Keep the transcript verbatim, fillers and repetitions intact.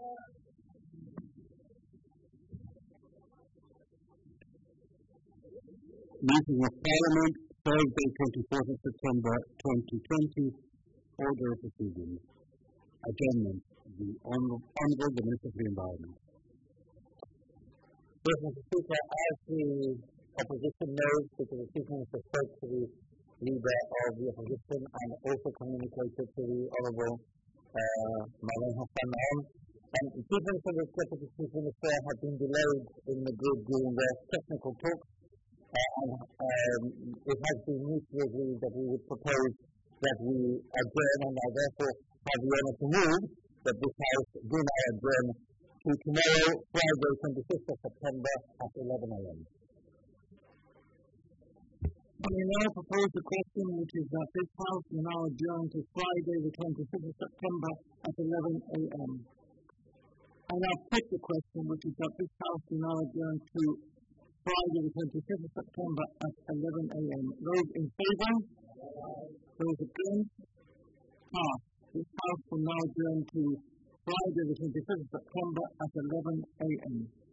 Meeting of Parliament, Thursday, twenty-fourth of September twenty twenty. Order of proceedings. Adjournment. The Honourable the Minister for the Environment. Yes, Mister Speaker, as the opposition knows, because the Chief Minister spoke to the Leader of the Opposition and also communicated to the Honourable uh, Mazen Hassan Naam. And the Chief Minister and the Deputy Chief Minister have been delayed in Madrid during their technical talks. Uh, and um, it has been mutually agreed that we would propose that we adjourn, and I therefore have the honour to move that this House do now adjourn to tomorrow, Friday, twenty-fifth of September at eleven a.m. We now propose the question, which is that this House will now adjourn to Friday, the twenty-fifth of September at eleven a.m. I now put the question, which is that this House will now adjourn to Friday, the twenty-fifth of September at eleven a.m. Those in favour? Those against? Passed. This House will now adjourn to Friday, the twenty-fifth of September at eleven a.m.